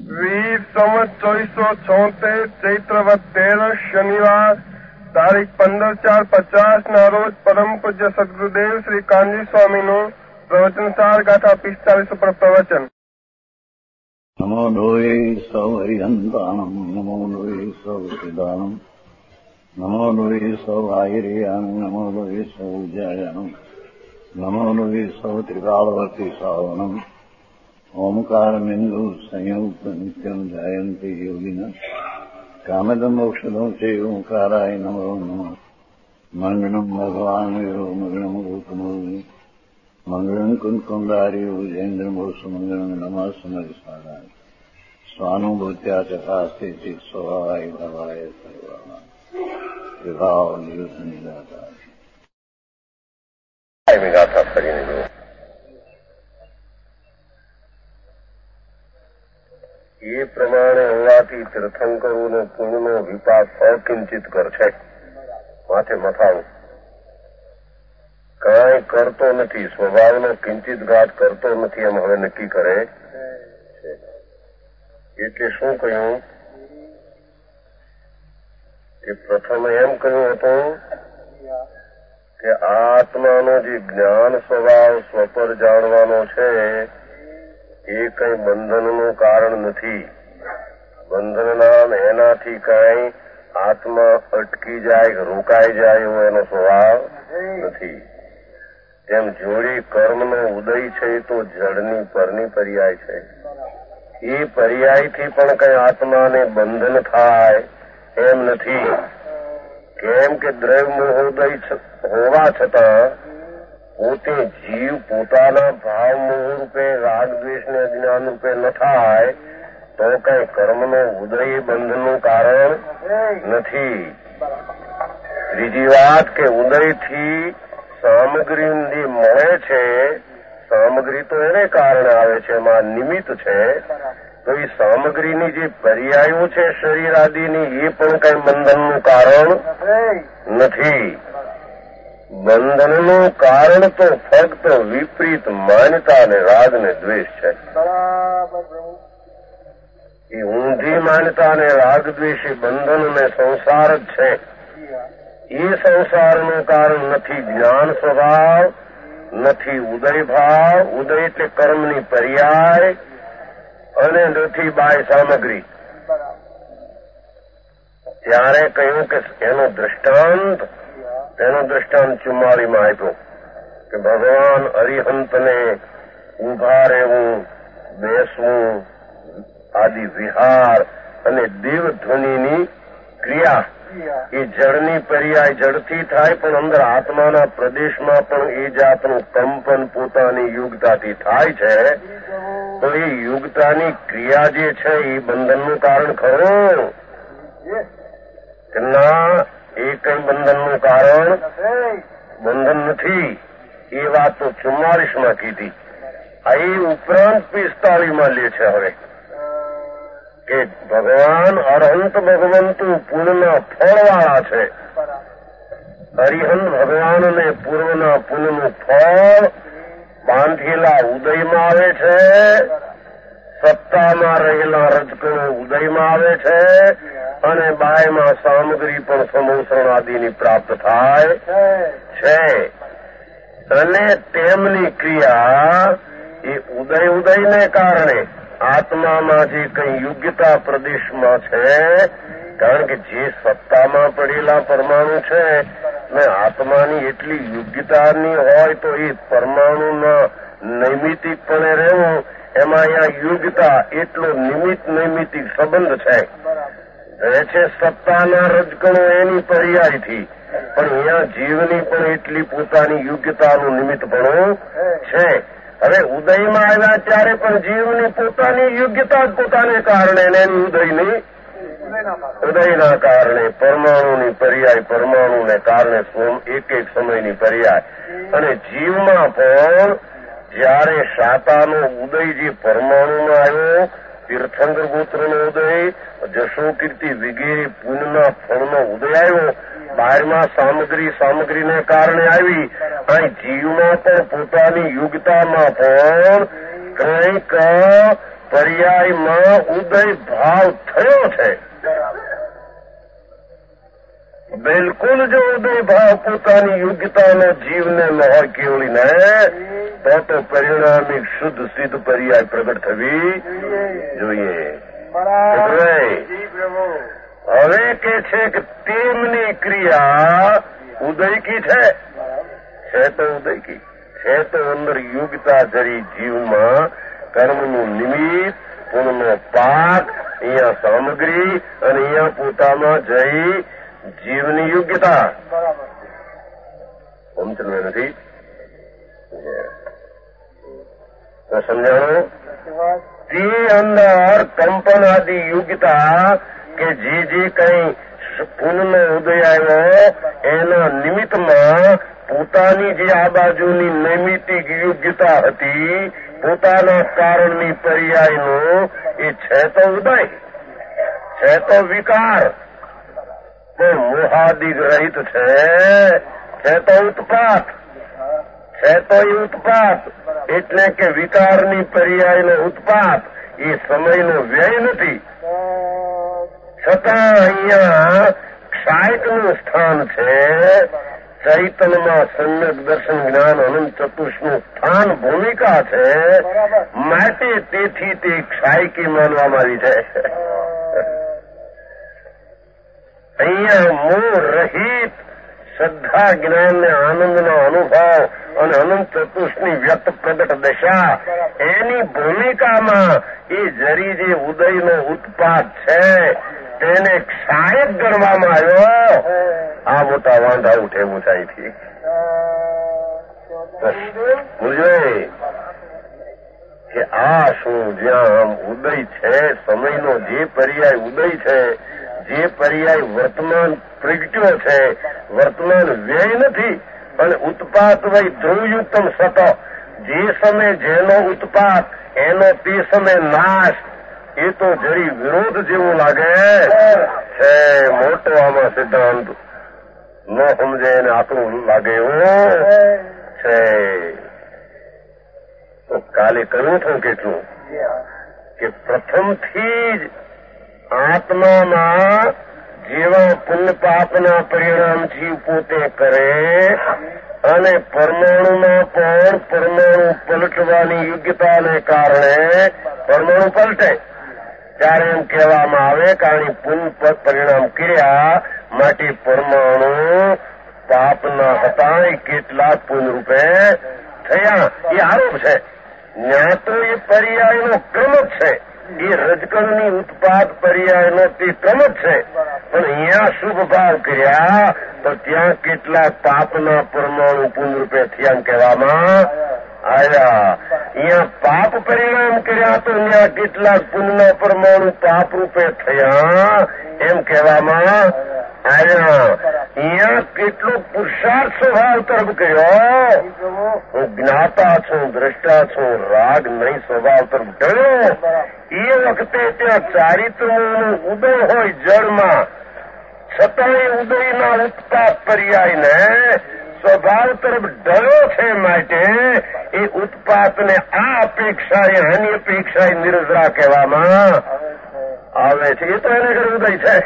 વીર સંવત 2476 ચૈત્રવત 13 શનિવાર તારીખ 15/4/50 ના રોજ પરમ પૂજ્ય સદગુરુદેવ શ્રી કાનજી સ્વામીનું પ્રવચન સાર ગાથા 45 ઉપર પ્રવચન. નમો લોહે સૌ હરિહંતાણમ, નમો લોહે સૌ સિદાનમ, નમો લોહે સૌ આયર્યાણમ, નમો લોહે સૌ જયાણમ, નમો લોહે સૌ ત્રિકાળવતી સાવણમ. ઓમકારમિંદુ સંયુક્ત નિત્યમ જાયંતિ યોગિના કામદમ મોક્ષદમ છે ઓંકારાય નમો નમઃ. મંગળમ ભગવાન વીરો મંગળમ ગૌતમોર્મિ મંગળમ કુંકુંડારી ઉજેન્દ્રમો સુમંગળમ નમઃ સમરિસારાય સ્વાનુભૂત્યા ચકાસ્તે ચિત સ્વભાવાય ભવાય સર્વા વિભાવ નિયુત નિદાતા. ગાથા ફરીને જુઓ. એ પ્રમાણે હોવાથી તીર્થંકરોનો પુણ્યનો વિપાક અકિંચિત કર છે. માથે મથાવું કાંઈ કરતો નથી, સ્વભાવનો કિંચિત ઘાત કરતો નથી એમ હવે નક્કી કરે છે. એટલે શું કહ્યું કે પ્રથમ એમ કહ્યું હતું કે આત્માનો જે જ્ઞાન સ્વભાવ સ્વપર જાણવાનો છે એ કઈ બંધનનું કારણ નથી. બંધનના એનાથી કઈ આત્મા અટકી જાય, રોકાઈ જાય એવો એનો સ્વભાવ નથી. તેમ જોડી કર્મનો ઉદય છે તો જળની પરની પર્યાય છે. એ પર્યાયથી પણ કઈ આત્માને બંધન થાય એમ નથી. કેમ કે દ્રવ્ય મોહોદય હોવા છતાં પોતે જીવ પોતાના ભાવ મોહ રૂપે રાગ દ્વેષ ને અજ્ઞાન રૂપે ન થાય તો કઈ કર્મનો ઉદય બંધનનું કારણ નથી. ત્રીજી વાત કે ઉદયથી સામગ્રી જે મળે છે, સામગ્રી તો એને કારણે આવે છે, એમાં નિમિત્ત છે. તો એ સામગ્રીની જે પર્યાયો છે શરીર આદિની એ પણ કઈ બંધનનું કારણ નથી. બંધનનું કારણ તો ફક્ત વિપરીત માન્યતા અને રાગ ને દ્વેષ છે. એ ઊંધી માન્યતા અને રાગ દ્વેષ એ બંધન અને સંસાર જ છે. એ સંસારનું કારણ નથી જ્ઞાન સ્વભાવ, નથી ઉદય ભાવ, ઉદય એટલે કર્મની પર્યાય, અને નથી બાહ્ય સામગ્રી. ત્યારે કહ્યું કે એનું દ્રષ્ટાંત 44 આપ્યો કે ભગવાન અરિહંતને ઉભા રહેવું, બેસવું આદિ વિહાર અને દેવધ્વનિની ક્રિયા એ જળની પર્યાય જળથી થાય, પણ અંદર આત્માના પ્રદેશમાં પણ એ જાતનું કંપન પોતાની યુગતાથી થાય છે. તો એ યુગતાની ક્રિયા જે છે એ બંધનનું કારણ ખરું કે ના? એ કઈ બંધનનું કારણ બંધન નથી. એ વાત તો 44 કીધી. આ એ ઉપરાંત 45 લે છે હવે કે ભગવાન અરહંત ભગવંતુ પુણ્યના ફળવાળા છે. અરિહંત ભગવાનને પૂર્વના પુણ્યનું ફળ બાંધેલા ઉદયમાં આવે છે, સત્તામાં રહેલા રજકણો ઉદયમાં આવે છે, અને બાયમાં સામગ્રી પણ સમોસરણ આદિની પ્રાપ્ત થાય છે. અને તેમની ક્રિયા એ ઉદયને કારણે આત્મામાં જે કઈ યોગ્યતા પ્રદેશમાં છે, કારણ કે જે સત્તામાં પડેલા પરમાણુ છે ને આત્માની એટલી યોગ્યતાની હોય તો એ પરમાણુના નૈમિતિકપણે રહેવું, એમાં અહીંયા યોગ્યતા એટલો નૈમિતિક સંબંધ છે. રહે છે સત્તાના રજકણો એની પર્યાયથી, પણ અહીંયા જીવની પણ એટલી પોતાની યોગ્યતાનું નિમિત્તપણું છે. હવે ઉદયમાં આવ્યા ત્યારે પણ જીવની પોતાની યોગ્યતા જ પોતાને કારણે, એની ઉદયના કારણે પરમાણુની પર્યાય, પરમાણુને કારણે એક સમયની પર્યાય. અને જીવમાં પણ જ્યારે શાતાનો ઉદય જે પરમાણુમાં આવ્યો, તીર્થંકર ગોત્રનો ઉદય, જશો કીર્તિ વગેરે પુણ્યના ફળનો ઉદય આવ્યો, બહારમાં સામગ્રીને કારણે આવી. અહીં જીવમાં પણ પોતાની યોગ્યતામાં પણ કંઈક પર્યાયમાં ઉદય ભાવ થયો છે. બિલકુલ જો ઉદય ભાવ પોતાની યોગ્યતાનો જીવને ન હોય કેવળીને તો પરિણામિક શુદ્ધ સિદ્ધ પર્યાય પ્રગટ થવી જોઈએ. હવે કે છે કે તેમની ક્રિયા ઉદયકી છે તો ઉદયકી છે તો અંદર યોગ્યતા જરી જીવમાં કર્મનું નિમિત્ત, પુણ્યનો પાક, અહીંયા સામગ્રી અને અહીંયા પોતામાં જઈ જીવની યોગ્યતા સમજણ નથી તો સમજાણો. તે અંદર કંપન આદિ યોગ્યતા કે જે કઈ પુનઃનો ઉદય આવ્યો એના નિમિત્તમાં પોતાની જે આ બાજુની નૈમિતિક યોગ્યતા હતી પોતાના કારણની પર્યાયનો એ છે તો ઉદય, છે તો વિકાર, પણ મોહાદિક રહિત છે તો ઉત્પાત, છે તો એ ઉત્પાત એટલે કે વિકારની પર્યાયનો ઉત્પાત એ સમયનો વ્યય નથી. છતાં અહીંયા ક્ષાયકનું સ્થાન છે. ચૈતન્યમાં સમ્યક દર્શન જ્ઞાન અનંત ચતુષ્નું સ્થાન ભૂમિકા છે. માટે તેથી તે ક્ષાયકી માનવામાં આવી છે. અહીંયા મોહ રહિત શ્રદ્ધા જ્ઞાનને આનંદનો અનુભવ અને અનંત ચતુષ્ની વ્યક્ત પ્રગટ દશા એની ભૂમિકામાં એ જરી જે ઉદયનો ઉત્પાદ છે તેને ક્ષાયક ગણવામાં આવ્યો. આ મોટા વાંધા ઉઠે ઊંચાઈથી સમજો કે આ શું જ્યાં ઉદય છે સમયનો જે પર્યાય ઉદય છે, જે પર્યાય વર્તમાન પ્રગટ્યો છે, વર્તમાન વ્યય નથી અને ઉત્પાત વય ધ્રુવયુક્તમ સત, જે સમય જેનો ઉત્પાત એનો તે સમય નાશ, એ તો જરી વિરોધ જેવું લાગે છે. મોટો આમાં સિદ્ધાંત ન સમજે એને આપણું લાગે એવું છે. તો કાલે કહ્યું હતું કેટલું કે પ્રથમથી જ આત્મામાં જેવા પુણ્ય પાપના પરિણામ જીવ પોતે કરે અને પરમાણુમાં પણ પરમાણુ પલટવાની યોગ્યતાને કારણે પરમાણુ પલટે ત્યારે એમ કહેવામાં આવે કારણ પુણ્ય પરિણામ કર્યા માટે પરમાણુ પાપના હતા એ કેટલાક પુણ્ય રૂપે થયા. એ આરોપ છે. ન્યા તો એ પર્યાયનો ક્રમ જ છે. એ રજકણની ઉત્પાદ પર્યાયનો તે ક્રમ જ છે. પણ અહીંયા શુભ ભાવ કર્યા તો ત્યાં કેટલાક પાપના પરમાણુ પુણ્ય રૂપે થયા એમ કહેવામાં આવ્યા. અહીંયા પાપ પરિણામ કર્યા તો ત્યાં કેટલાક પુણ્યના પરમાણુ પાપ રૂપે થયા એમ કહેવામાં આવ્યા. અહીંયા કેટલો પુરુષાર્થ સ્વભાવ તરફ કર્યો. હું જ્ઞાતા છું, દ્રષ્ટા છું, રાગ નહીં સ્વભાવ તરફ ગયો. એ વખતે ત્યાં ચારિત્રનો ઉદય હોય જળમાં, છતાંય ઉદયના ઉત્પાદ પર્યાયને સ્વભાવ તરફ ડર્યો છે. માટે એ ઉત્પાદને આ અપેક્ષાએ આની અપેક્ષાએ નિર્જરા કહેવામાં આવે છે. એ તો એને ઘર ઉદય છે.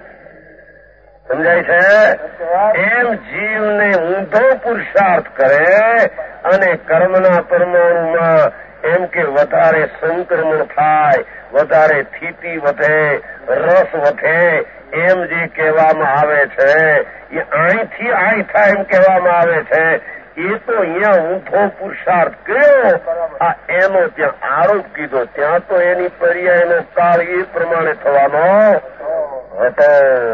સમજાય છે? એમ જીવને ઊંધો પુરુષાર્થ કરે અને કર્મના પરમાણુમાં એમ કે વધારે સંક્રમણ થાય, વધારે સ્થિતિ વધે, રસ વધે એમ જે કહેવામાં આવે છે એ અહીંથી અહીં થાય એમ કહેવામાં આવે છે. એ તો અહીંયા ઊંધો પુરુષાર્થ કર્યો આ એનો ત્યાં આરોપ કીધો. ત્યાં તો એની પર્યાયનો કાળ એ પ્રમાણે થવાનો હતો.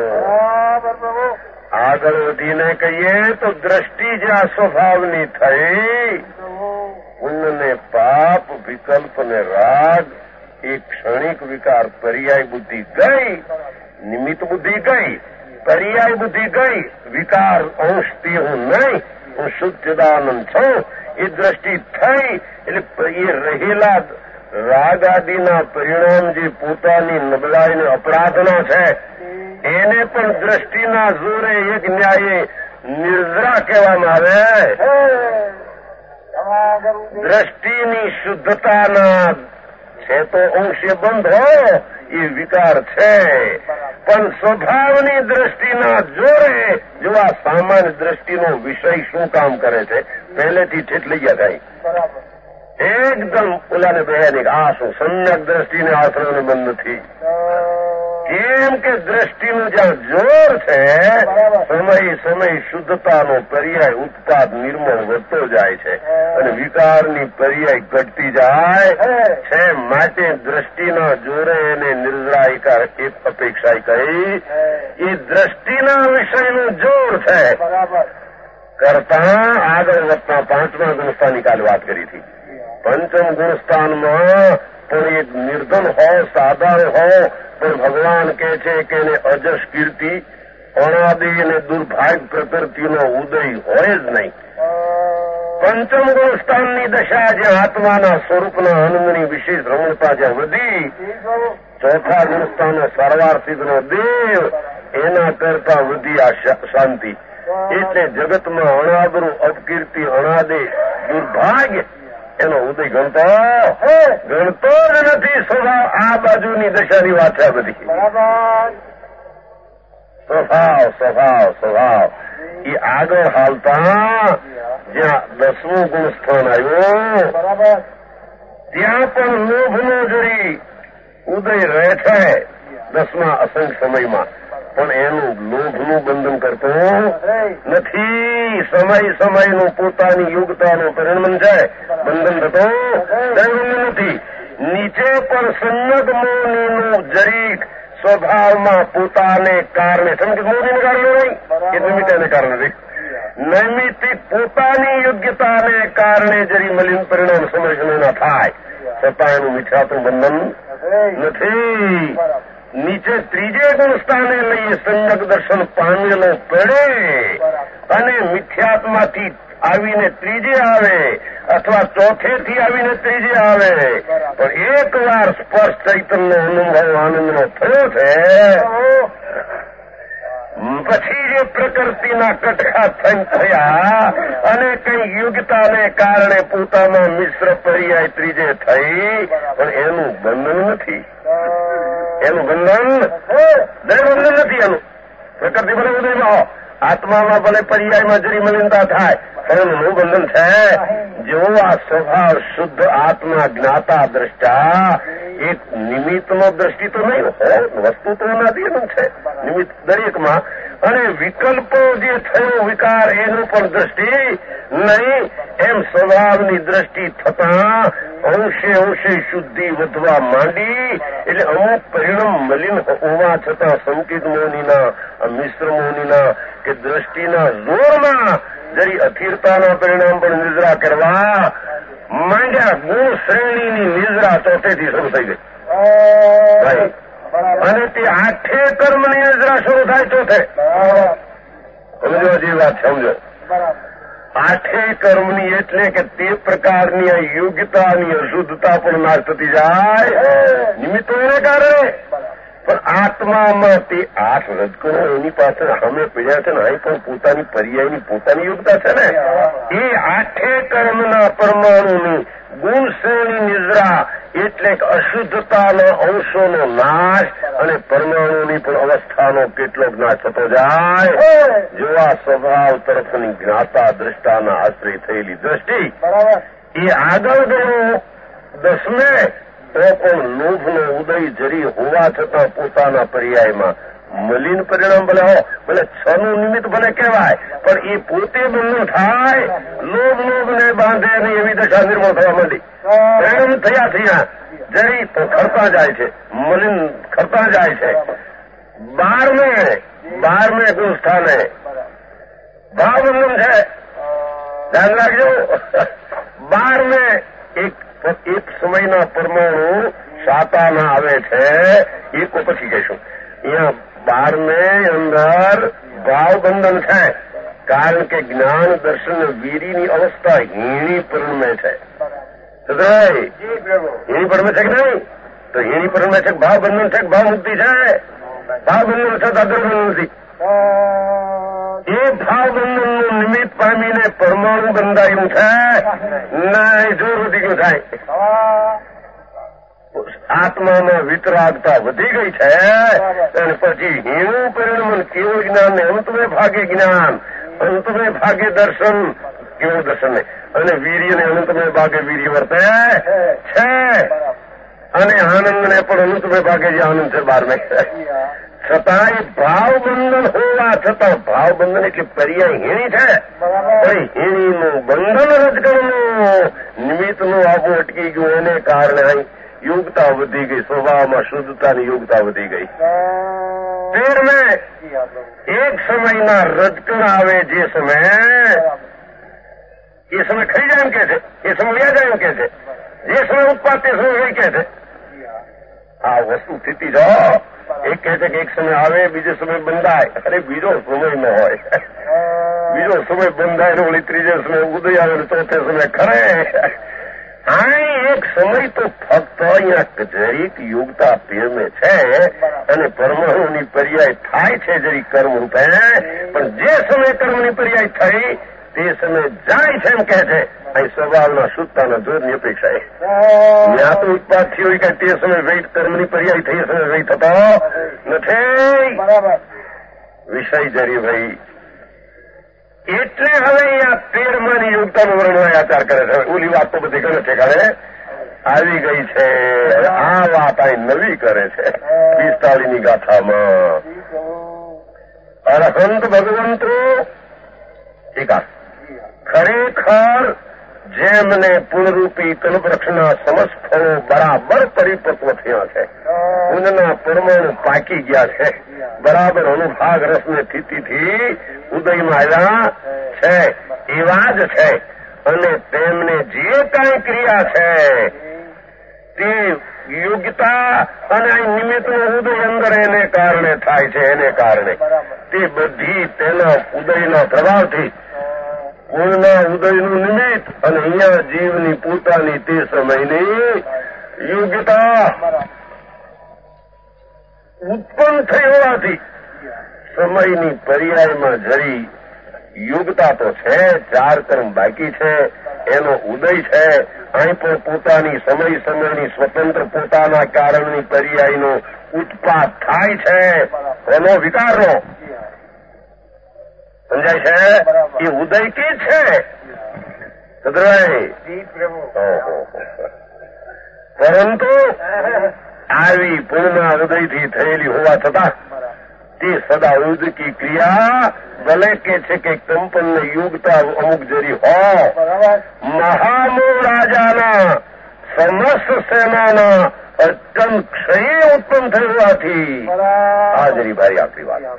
આગળ વધીને કહીએ તો દ્રષ્ટિ જ્યાં સ્વભાવની થઈ, પુણ્ય ને પાપ, વિકલ્પ ને રાગ એ ક્ષણિક વિકાર પર્યાય બુદ્ધિ ગઈ, નિમિત્ત બુદ્ધિ ગઈ, પર્યાય બુદ્ધિ ગઈ, વિકાર અંશથી હું નહીં, હું શુદ્ધ ચિદાનંદ છું એ દ્રષ્ટિ થઈ. એટલે એ રહેલા રાગ આદિના પરિણામ જે પોતાની નબળાઈ ને અપરાધના છે એને પણ દ્રષ્ટિના જોરે એક ન્યાયે નિર્જરા કહેવામાં આવે. દ્રષ્ટિની શુદ્ધતાના છે તો અંશે બંધ હોય એ વિકાર છે, પણ સ્વભાવની દ્રષ્ટિના જોરે જો આ સામાન્ય દ્રષ્ટિનો વિષય શું કામ કરે છે પહેલેથી ઠેઠ લઈ ગયા થાય એકદમ ઓલાને બે આ શું સમ્યક દ્રષ્ટિને આશ્રયને બંધ નથી. કેમ કે દ્રષ્ટિનું જ્યાં જોર છે સમય શુદ્ધતાનો પર્યાય ઉત્પાદ નિર્મળ વધતો જાય છે અને વિકારની પર્યાય ઘટતી જાય છે. માટે દ્રષ્ટિના જોરે એને નિર્જરાયકાર એક અપેક્ષા કહી એ દ્રષ્ટિના વિષયનું જોર છે કરતા આગળ વધતા 5મા ગુણસ્થાનની કાલે વાત કરી હતી. પંચમ ગુણસ્થાનમાં પણ એક નિર્ધન હો સાધારણ હો પણ ભગવાન કહે છે કે એને અજસ કીર્તિ અણાદિ અને દુર્ભાગ્ય પ્રકૃતિનો ઉદય હોય જ નહીં. પંચમ ગુણસ્થાનની દશા જ્યાં આત્માના સ્વરૂપના આનંદની વિશેષ રમણતા જ્યાં વધી, ચોથા ગુણસ્થાનનો સારવાર્થિકનો દેવ એના કરતા વધી આ શાંતિ. એટલે જગતમાં અણાદરું અપકીર્તિ અણાદે દુર્ભાગ્ય એનો ઉદય ગણતો જ નથી. સ્વભાવ આ બાજુની દશાની વાત છે. બધી સ્વભાવ એ આગળ હાલતા જ્યાં 10મું ગુણસ્થાન આવ્યું ત્યાં પણ લોભનો જરી ઉદય રહે છે 10મા અસંખ્ય સમયમાં, પણ એનું લોભનું બંધન કરતો નથી. સમયનું પોતાની યોગ્યતાનું પરિણમન છે, બંધન થતો બંધન નથી. નીચે પણ સંયત મોહનીનું જરીક સ્વભાવમાં પોતાને કારણે સંગીત મોહનીને કારણે નહીં કે નિમિત્તને કારણે નહીં, નૈમિતિક પોતાની યોગ્યતાને કારણે જરી મલિન પરિણામ સમજના થાય છતાં એનું મિથ્યાતું બંધન નથી. નીચે ત્રીજે ગુણસ્થાને લઈએ સંયક દર્શન પામેલો પડે અને મિથ્યાત્માથી આવીને ત્રીજે આવે અથવા ચોથેથી આવીને ત્રીજે આવે, પણ એક વાર સ્પર્શ ચૈતન્ય અનુભવ આનંદનો થયો છે પછી જે પ્રકૃતિના કટકા થયા અને કઈ યોગ્યતાને કારણે પોતાના મિશ્ર પર્યાય ત્રીજે થઈ, પણ એનું બંધન નથી. એનું બંધન નથી. એનું પ્રકૃતિ ભલે ઉદયમાં આત્મામાં ભલે પર્યાયમાં જરી મલિનતા થાય પણ એનું બંધન છે. જેવો આ સ્વભાવ શુદ્ધ આત્મા જ્ઞાતા દ્રષ્ટા એક નિમિત્તનો દ્રષ્ટિ તો નહીં વસ્તુ તો નથી છે નિમિત્ત દરેકમાં, અને વિકલ્પો જે થયો વિકાર એનું પણ દ્રષ્ટિ નહીં. એમ સ્વભાવની દ્રષ્ટિ થતા અંશે શુદ્ધિ વધવા માંડી. એટલે અમુક પરિણામ મલિન હોવા છતાં સંકેત મોહનીના મિશ્ર મોહનીના કે દ્રષ્ટિના જોરમાં જરી અસ્થિરતાના પરિણામ પણ નિદ્રા કરવા માંડ્યા. ગુણ શ્રેણીની નિદ્રા ચોથેથી શરૂ થઈ ગઈ અને તે 8 કર્મની નિદ્રા શરૂ થાય ચોથે. સમજો જે વાત સમજો. 8 કર્મની એટલે કે તે પ્રકારની આ યોગ્યતાની અશુદ્ધતા પણ નાશ થતી જાય નિમિત્તોને કારણે. પણ આત્મામાં તે 8 રજગુણો એની પાસે અમે પીડ્યા છે ને અહીં પણ પોતાની પર્યાયની પોતાની યોગ્યતા છે ને એ 8 કર્મના પરમાણુની ગુણ શ્રેણી નિદ્રા એટલે અશુદ્ધતાના અંશોનો નાશ અને પરમાણુની પણ અવસ્થાનો કેટલોક નાશ થતો જાય. જેવા સ્વભાવ તરફની જ્ઞાતા દ્રષ્ટાના આશ્રય થયેલી દ્રષ્ટિ એ આગળ ગયો 10મે તો પણ લોભનો ઉદય જરી હોવા છતાં પોતાના પર્યાયમાં મલિન પરિણામ ભલે હો ભલે 6નું નિમિત્ત ભલે કહેવાય પણ એ પોતે બંધ થાય. લોભને બાંધે નહીં એવી દશા નિર્મળ થવા માંડી. પરિણામ થયા જરી તો ખરતા જાય છે, મલિન ખરતા જાય છે. 12મે ગુણસ્થાને ભાવબંધન છે. ધ્યાન રાખજો. 12મે એક સમયના પરમાણુ સાતાના આવે છે એક પછી કહીશું. અહીંયા 12મે અંદર ભાવબંધન છે કારણ કે જ્ઞાન દર્શન વીરીની અવસ્થા હીણી પરિણમે છે. હીણી પરિણમે છે કે નહીં? તો હીણી પરિણમે છે ભાવબંધન છે ભાવ મુક્તિ છે. ભાવબંધન છતાં અગ્રબંધન નથી. એ ભાવબંધનનું નિમિત્ત પામીને પરમાણુ બંધાયું છે. ના જોર વધી ગયું થાય આત્મામાં વિતરાગતા વધી ગઈ છે અને પછી હીણું પરિણમન કેવું જ્ઞાન ને અંતમે ભાગે જ્ઞાન, અંતમે ભાગે દર્શન, કેવું દર્શન ને, અને વીર્ય ને અનંતમે ભાગે વીર્ય વર્તે છે, અને આનંદ ને પણ અનંતમે ભાગે જે આનંદ છે બહાર નહીં. છતાંય ભાવ બંધન હોવા છતાં, ભાવ બંધન એટલે પર્યાય હીણી છે, પણ હીણીનું બંધન રજગણનું નિમિત્તનું આવું અટકી ગયું, એને કારણે અહીં યોગતા વધી ગઈ, સ્વભાવમાં શુદ્ધતાની યોગતા વધી ગઈ. ફેર મેં એક સમયના રજકણ આવે, જે સમય એ સમય ખરી જાય એમ કે છે, એ સમય વ્યા જાય એમ કે છે, જે સમય ઉત્પાદ તે સમય વહી કે છે. આ વસ્તુ સ્થિતિ જો એક કહે છે કે એક સમય આવે, બીજો સમય બંધાય. અરે બીજો સમય ન હોય, બીજો સમય બંધાય ને ઓલી ત્રીજે સમય ઉદય આવે ને ચોથે સમય ખરે. હા, એક સમય તો ફક્ત અહીંયા જરીક યોગતા પીરમે છે અને પરમાણુની પર્યાય થાય છે જરીક કર્મ રૂપે, પણ જે સમય કર્મની પર્યાય થઈ તે સમય જાય છે એમ કહે છે. અહીં સ્વભાવના શુદ્ધતાના જોરની અપેક્ષા ત્યાં તો ઉત્પાદ થયો કે તે સમય વેઇટ કર્મની પર્યાય થઈ, સમય વેઇટ થતો નથી. વિષય જરી ભાઈ એટલે હવે અહીંયા 13માની યોગતાનું વર્ણન આચાર કરે છે. ઓલી વાત તો બધી ગમે ઠેકાણે આવી ગઈ છે, આ વાત અહીં નવી કરે છે 45ની ગાથામાં. અરહંત ભગવંતો એકા ખરેખર જેમને પુનરૂપી કલ્પવૃક્ષના સમસ્ત ફળો બરાબર પરિપક્વ થયા છે, પુનના પરમાણુ પાકી ગયા છે, બરાબર અનુભાગ રસને સ્થિતિથી ઉદયમાં આવ્યા છે એવા જ છે, અને તેમને જે કાંઈ ક્રિયા છે તે યોગ્યતા અને નિમિત્તનું ઉદય અંદર એને કારણે થાય છે, એને કારણે તે બધી તેના ઉદયના પ્રભાવથી પૂર્ણના ઉદયનું નિમિત્ત અને અહીંયા જીવની પોતાની તે સમયની યોગ્યતા ઉત્પન્ન થઈ હોવાથી સમયની પર્યાયમાં જરી યોગતા તો છે, 4 કર્મ બાકી છે, એનો ઉદય છે. અહીં પણ પોતાની સમયની સ્વતંત્ર પોતાના કારણની પર્યાયનો ઉત્પાદ થાય છે, એનો વિકારનો સમજાય છે. એ ઉદય કે છે પરંતુ આવી પૂર્ણના ઉદયથી થયેલી હોવા છતાં તે સદા ઉદકી ક્રિયા ભલે કે છે કે કંપન યોગતા અમુક જરી હો, મહામો રાજાના સમસ્ત સેનાના અત્યંત ક્ષય ઉત્પન્ન થઈ હોવાથી આ જરી ભારી આપણી વાત.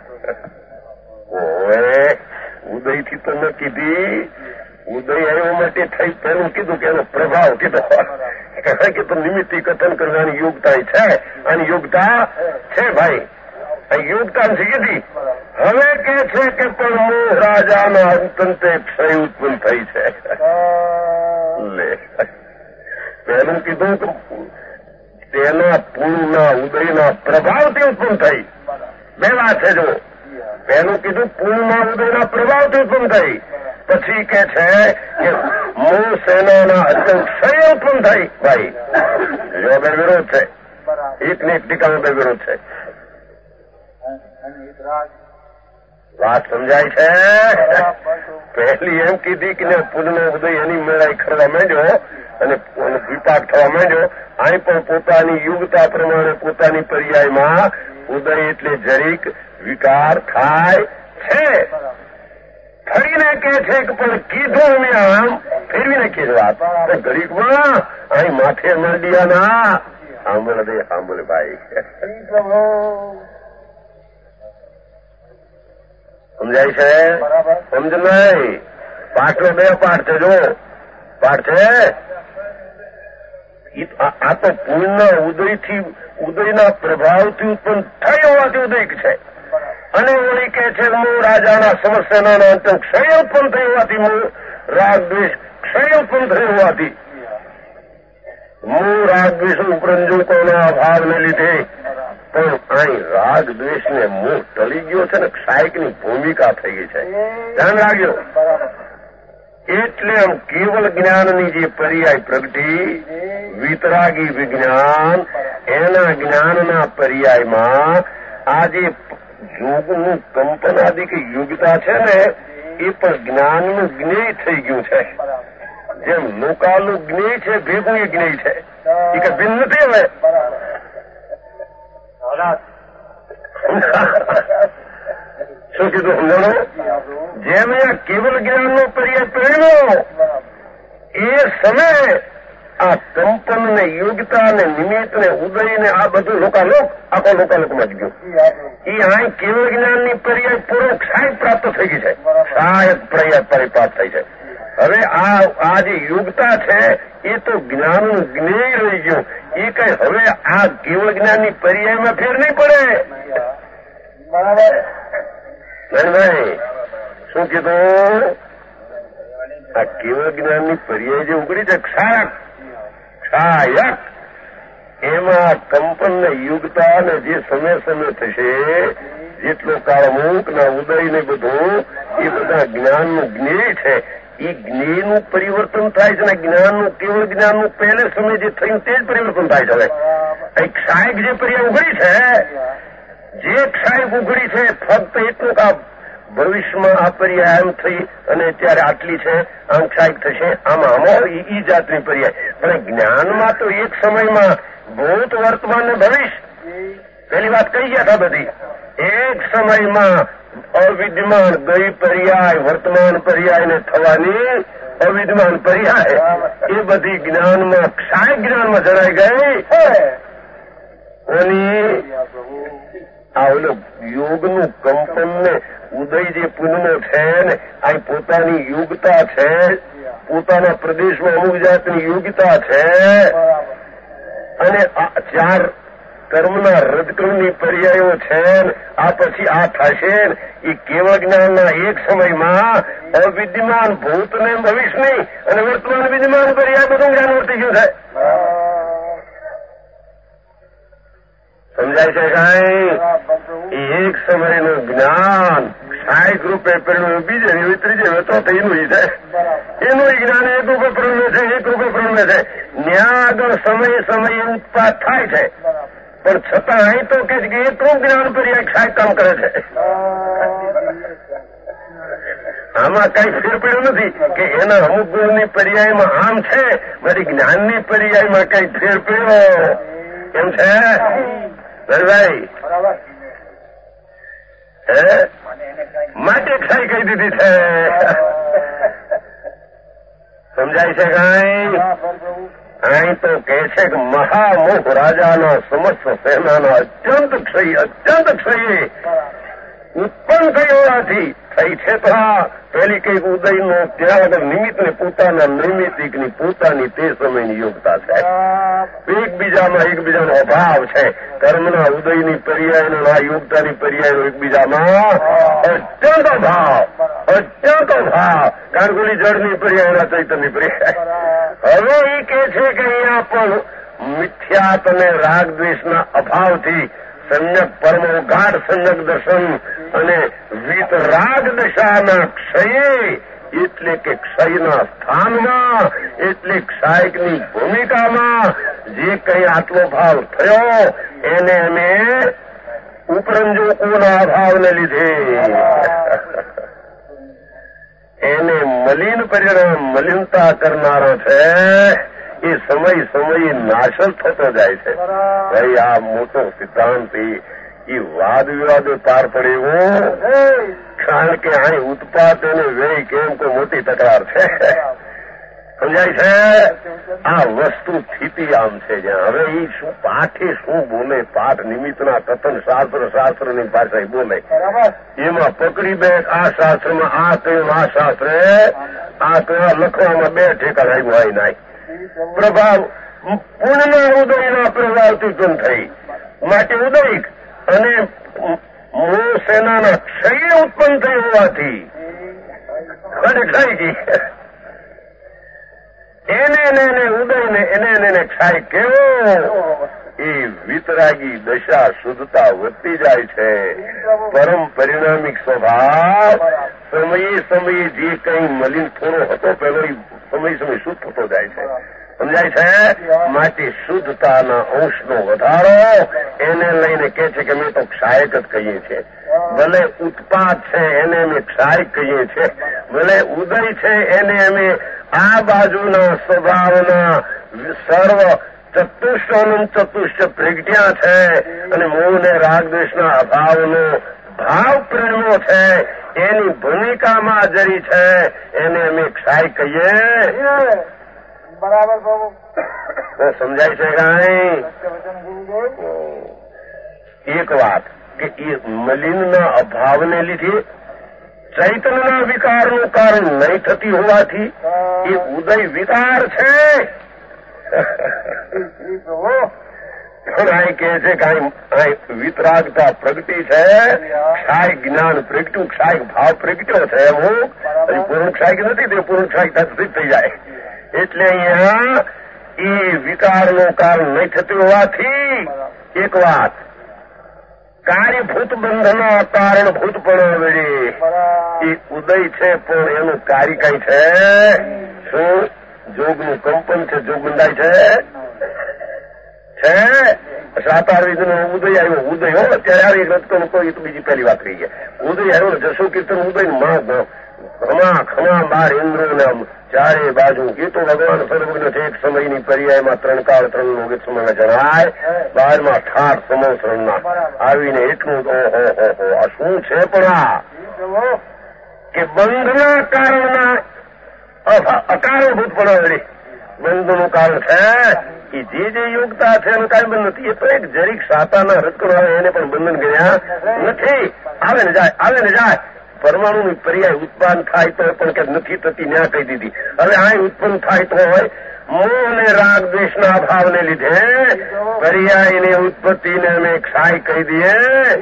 ઉદયથી તો ન કીધી, ઉદય આવ્યો માટે થઈ પેલું કીધું કે એનો પ્રભાવ કીધો, કારણ કે તો નિમિત્તી કથન કરવાની યોગતા છે, અને યોગતા છે ભાઈ, યોગતા નથી કીધી. હવે કે છે કે પણ મોહ રાજાના અંતે ક્ષય ઉત્પન્ન થઈ છે. પેલું કીધું કે તેના પૂર્ણના ઉદયના પ્રભાવથી ઉત્પન્ન થઈ, બે વાત છે. જો પહેલું કીધું પૂર્ણના ઉદયના પ્રભાવથી ઉત્પન્ન થઈ, પછી કે છે કે મૂળ સેનાના અત્યંત ક્ષય ઉત્પન્ન થઈ. ભાઈ જો બે વિરોધ છે, એકને એક ટીકાનો બે વિરોધ છે. વાત સમજાય છે. પહેલી એમ કીધી કે પૂર્ણનો ઉદય એની મેળાઈ ખરવા માંડ્યો અને વિપાક થવા માંડ્યો. અહીં પણ પોતાની યોગતા પ્રમાણે પોતાની પર્યાયમાં ઉદય એટલે જરીક વિકાર થાય છે. ફરીને કે છે કે પણ કીધું અમે આમ ફેરવી નાખીએ વાત ઘડીકમાં અહીં માથે માંડિયાના સાંભળ દે, સાંભળ ભાઈ. સમજાય છે? સમજ નહીં. પાઠનો 2 પાઠ છે. જો પાઠ છે આ તો પૂર્ણ ઉદયથી ઉદયના પ્રભાવથી ઉત્પન્ન થઈ હોવાથી ઉદય છે, અને ઓલી કે છે મૂળ રાજાના સમસ્યાના અંત ક્ષય ઉત્પન્ન થઈ હોવાથી મૂળ રાગ દ્વેષ ક્ષય ઉત્પન્ન થઈ હોવાથી મૂળ રાગ દ્વેષ ઉપરંજકોના અભાવને લીધે પણ અહીં રાગ દ્વેષને મોહ ટળી ગયો છે ને ક્ષાયકની ભૂમિકા થઈ ગઈ છે. ધ્યાન રાખજો. એટલે આમ કેવલ જ્ઞાનની જે પર્યાય પ્રગટી વિતરાગી વિજ્ઞાન એના જ્ઞાનના પર્યાયમાં આ જે યોગનું કંપનાદિક યુગતા છે ને એ પણ જ્ઞાનનું જ્ઞેય થઈ ગયું છે. જેમ લોકાનું જ્ઞેય છે ભેગું એ જ્ઞેય છે. એ કઈ ભિન્ન નથી. હવે શું કીધું સમજાણો? જેમ આ કેવલ જ્ઞાનનો પર્યાય પહેર્યો એ સમયે આ કંપન ને યોગતા ને નિમિત્ત ને ઉદય ને આ બધું લોકાલોક આખો લોકાલોકમાં જ ગયું. એ અહીં કેવળ જ્ઞાનની પર્યાય પૂર્વક સાહેબ પ્રાપ્ત થઈ ગઈ છે. સાહેબ પર્યાય પરિપાત થઈ છે. હવે આ જે યોગતા છે એ તો જ્ઞાનનું જ્ઞેય રહી ગયું. એ કઈ હવે આ કેવળ જ્ઞાનની પર્યાયમાં ફેર નહીં પડે. ભાઈ શું કીધું? આ કેવળ જ્ઞાનની પર્યાય જે ઉગડી છે ક્ષાયક એમાં કંપન ને યુગતા ને જે સમય થશે જેટલો કાળમુખ ના ઉદય ને બધું એ બધા જ્ઞાનનું જ્ઞેય છે. એ જ્ઞેયનું પરિવર્તન થાય છે ને જ્ઞાનનું કેવળ જ્ઞાનનું પહેલે સમય જે થયું તે જ પરિવર્તન થાય છે. હવે ક્ષાયક જે પર્યાય ઉઘડી છે જે ક્ષાયક ઉઘડી છે ફક્ત એટલું કે ભવિષ્યમાં આ પર્યાય આમ થઈ અને ત્યારે આટલી છે આમ ક્ષાયક થશે આમાં ઈ જાતની પર્યાય. પણ જ્ઞાનમાં તો એક સમયમાં ભૂત વર્તમાન ને ભવિષ્ય પેલી વાત કહી ગયા હતા બધી. એક સમયમાં અવિદ્યમાન ગઈ પર્યાય વર્તમાન પર્યાય ને થવાની અવિદ્યમાન પર્યાય એ બધી જ્ઞાનમાં ક્ષાય જ્ઞાનમાં જણાઈ ગઈ. અને આ ઓલો યોગનું કંપન ને ઉદય જે પુનનો છે ને આ પોતાની યોગતા છે. પોતાના પ્રદેશમાં અમુક જાતની યોગતા છે. અને ચાર કર્મના રજકર્મની પર્યાયો છે. આ પછી આ થશે. એ કેવળ જ્ઞાનના એક સમયમાં અવિદ્યમાન ભૂત ને ભવિષ્યની અને વર્તમાન વિદ્યમાન પર્યાય બધું જ્ઞાન વર્તી ગયું છે. સમજાય છે કાંઈ? એક સમયનું જ્ઞાન સહાયક રૂપે પરિણમે બીજે ત્રીજે ચોથે એનું છે. એનું જ્ઞાન એક રૂપે પરિણમે છે, એક રૂપે પરિણમે છે. ન્યા આગળ સમયે ઉત્પાદ થાય છે. પણ છતાં અહીં તો કે એટલું જ્ઞાન પર્યાય સહાયક કામ કરે છે. આમાં કઈ ફેર પડ્યો નથી કે એના અમુક ગુણની પર્યાયમાં આમ છે, મારી જ્ઞાનની પર્યાયમાં કઈ ફેર પડ્યો એમ છે ભાઈ. માટે ક્ષય કહી દીધી છે. સમજાય છે કઈ? અહીં તો કે છે કે મહામોહ રાજાના સમસ્ત સેનાના અત્યંત ક્ષય ઉત્પન્ન થઈ હોવાથી થઈ છે. તો પેલી કઈક ઉદયનો ત્યાં આગળ નિમિત્તને પોતાના નૈમિતિકની પોતાની તે સમયની યોગતા છે. એકબીજાનો અભાવ છે. કર્મના ઉદયની પર્યાયનો આ યોગતાની પર્યાયનો એકબીજામાં અત્યંત અભાવ. કારગુલી જળની પર્યાયના ચૈતન્ય પર્યાય. હવે એ કે છે કે અહીંયા પણ મિથ્યાત અને રાગ દ્વેષના અભાવથી સમ્યક પરમ ગાઢ સમ્યક દર્શન અને વિતરાગ દશાના ક્ષયે એટલે કે ક્ષયના સ્થાનમાં એટલે ક્ષાયકની ભૂમિકામાં જે કઈ આટલો ભાવ થયો એને અમે ઉપરંજોકોના અભાવને લીધે એને મલિન પરિણામ મલિનતા કરનારો છે. એ સમયે નાશ થતો જાય છે. ભાઈ આ મોટો સિદ્ધાંત એ વાદ વિવાદો પાર પડે એવો. કારણ કે અહીં ઉત્પાદ અને વ્યય કેમ કોઈ મોટી તકરાર છે. સમજાય છે? આ વસ્તુ સ્થિતિ આમ છે જ્યાં હવે એ શું પાઠે શું બોલે, પાઠ નિમિત્તના કથન શાસ્ત્રની ભાષા બોલે એમાં પકડી બે. આ શાસ્ત્રમાં આ કહ્યું, આ શાસ્ત્રે આ કહ્યું, લખવામાં બે ઠેકા લાગ્યું હોય નાય. પ્રભાવ પુણ્યના ઉદયના પ્રભાવથી ઉત્પન્ન થઈ માટે ઉદયિક અને મોહ સેનાના ક્ષય ઉત્પન્ન થઈ હોવાથી ક્ષય એને ઉદયને એને ક્ષય કેવો એ વિતરાગી દશા શુદ્ધતા વધતી જાય છે. પરમ પરિણામિક સ્વભાવ સમયે જે કઈ મલિન થોડો હતો પેલો સમય શુદ્ધ થતો જાય છે. સમજાય છે? માટે શુદ્ધતાના અંશનો વધારો એને લઈને કે છે કે અમે તો ક્ષાયક જ કહીએ છીએ. ભલે ઉત્પાદ છે એને અમે ક્ષાયક કહીએ છીએ. ભલે ઉદય છે એને અમે આ બાજુના સ્વભાવના સર્વ ચતુષ્ટ પ્રગટ્યા છે અને મોહ ને રાગદ્વેષના અભાવનો ભાવ પ્રેમો છે એની ભૂમિકામાં જરી છે એને અમે ક્ષાય કહીએ. બરાબર બાબુ સમજાય છે કાંઈ? એક વાત કે એ મલિનના અભાવને લીધે ચૈતન્યના વિકારનું કારણ નહીં થતી હોવાથી એ ઉદય વિકાર છે. પણ અહીં કહે છે કે અહીં વિતરાગતા પ્રગટી છે, ક્ષાય જ્ઞાન પ્રગટ્યું, ક્ષાય ભાવ પ્રગટ્યો છે. હું પૂર્ણ ક્ષાય નથી તે પૂર્ણ ક્ષાય સિદ્ધ થઈ જાય. એટલે અહીંયા એ વિકારનું કારણ નહીં થતું હોવાથી એક વાત કાર્યભૂત બંધના કારણભૂત પણ વળે એ ઉદય છે પણ એનું કાર્ય કઈ છે? શું? જોગનું કંપન છે, જોગ બંધાય છે. સાતાર વિધનો ઉદય આવ્યો, ઉદય હો અત્યારે આવી રસ્તો કોઈ તો બીજી પહેલી વાત રહી ગયા. ઉદય આવ્યો ને જશો કીર્તન ઉદય ખમા ખમા બાર ઇન્દ્રો ને ચારે બાજુ એ તો ભગવાન સર્વજ્ઞ છે. એક સમયની પર્યાયમાં 3 કાળ 3 લોક એક સમયમાં જણાય. 12માં ઠાઠ સંવત્સરના આવીને એટલું ઓહો આ શું છે? પણ આ કે બંધના કારણના અકારણભૂત પણ બંધનું કારણ છે. એ જે યોગતા છે એનું કાંઈ બંધ નથી. એ તો એક જરીક સાતાના રચકણો આવે એને પણ બંધન ગયા નથી. આવે ને જાય પરમાણુની પર્યાય ઉત્પન્ન થાય તો પણ કે નથી થતી ન્યા કહી દીધી. હવે આ ઉત્પન્ન થાય તો હોય મોહ અને રાગ દ્વેષના અભાવને લીધે પર્યાયની ઉત્પત્તિને અમે ક્ષાય કહી દઈએ.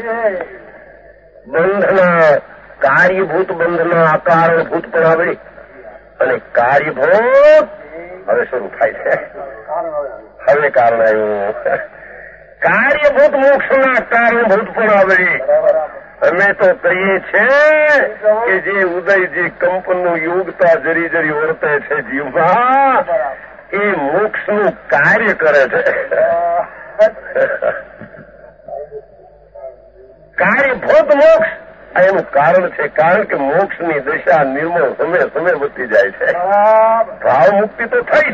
બંધના કાર્યભૂત બંધના અકારણભૂત પણ આવે અને કાર્યભૂત હવે શરૂ થાય છે. હવે કારણ આવ્યું કાર્યભૂત મોક્ષના કારણભૂત પણ આવે. અમે તો કહીએ છીએ કે જે ઉદય જે કંપનનું યોગતા જરી જરી વર્તે છે જીવમાં એ મોક્ષનું કાર્ય કરે છે. કાર્યભૂત મોક્ષ એનું કારણ છે. કારણ કે મોક્ષની દશા નિર્મળ સમય વધતી જાય છે. ભાવ મુક્તિ તો થઈ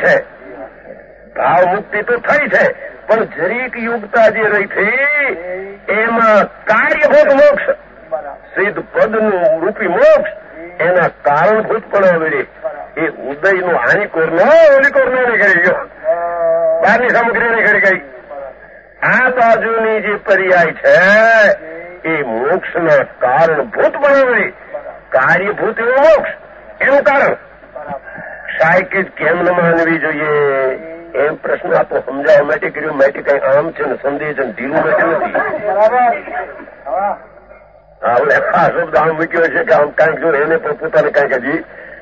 છે પણ જરીક યોગતા જે રહી હતી એમાં કાર્યભૂત મોક્ષ સિદ્ધ પદનું રૂપી મોક્ષ એના કારણભૂત પણ આવે. એ ઉદયનું હાનિકોરનો ઓલિકોરનો નીકળી ગયો, બહારની સામગ્રી નીકળી ગઈ. આ બાજુની જે પર્યાય છે એ મોક્ષના કારણભૂત પણ આવે. કાર્યભૂત એવો મોક્ષ એનું કારણ સાયકિત કેમ ન માનવી જોઈએ એમ પ્રશ્ન આપો. સમજાવવા માટે કર્યું. માટે કઈ આમ છે ને સંદેશ અને ઢીલું માટે નથી. આપણે આ શબ્દ આમ મૂક્યો છે કે આમ કાંઈક જો એને પણ પોતાને કાંઈક હજી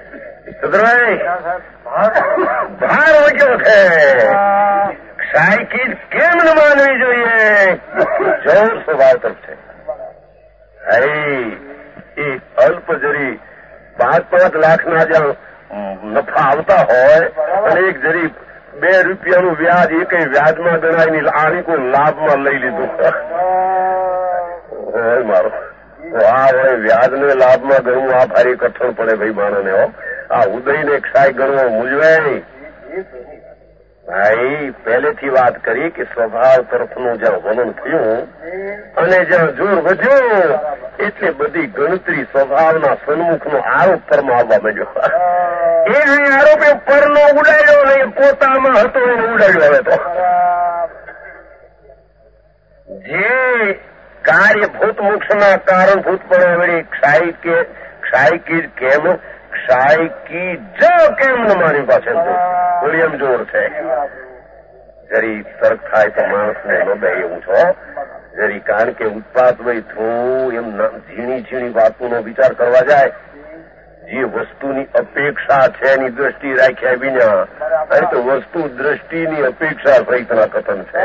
ભાર મૂક્યો છે. સાયકિત કેમ ન માનવી જોઈએ જળ સ્વભાવ તરફ છે. એ અલ્પ જરી 5-5 લાખના જ્યાં નફા આવતા હોય અને એક જરી 2 રૂપિયાનું વ્યાજ એ કઈ વ્યાજમાં ગણાય નહીં. આની કોઈ લાભમાં લઈ લીધું હોય મારો આ હોય વ્યાજને લાભમાં ગણવું આ ભારી કઠણ પડે ભાઈ માણસને. આ ઉદયને ક્ષાય ગણવો મૂંઝવે. ભાઈ પહેલેથી વાત કરી કે સ્વભાવ તરફનું જ્યાં વલણ થયું અને જ્યાં જોર વધ્યું એટલે બધી ગણતરી સ્વભાવના સન્મુખનો આરોપ પરમાં આવવા માંડ્યો. એ આરોપ એ પરનો ઉડાડ્યો નહીં, પોતામાં હતો એને ઉડાડ્યો. હવે તો જે કાર્યભૂત મોક્ષના કારણભૂત પણ વળી ક્ષાયકી કેમ ક્ષાયકી જ કેમ ન મારી પાસે બોલી એમ જોર છે. જરી તર્ક થાય તો માણસને ન બે એવું છો જરી. કારણ કે ઉત્પાદ વય થોડું એમ ઝીણી વાતોનો વિચાર કરવા જાય. જે વસ્તુની અપેક્ષા છે એની દ્રષ્ટિ રાખ્યા વિના અને તો વસ્તુ દ્રષ્ટિની અપેક્ષા સહિતના કથન છે.